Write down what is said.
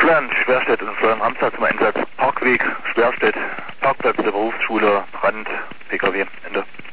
Florian Schwerstedt und Florian Ramstadt zum Einsatz. Parkweg, Schwerstedt, Parkplatz der Berufsschule, Brand, PKW, Ende.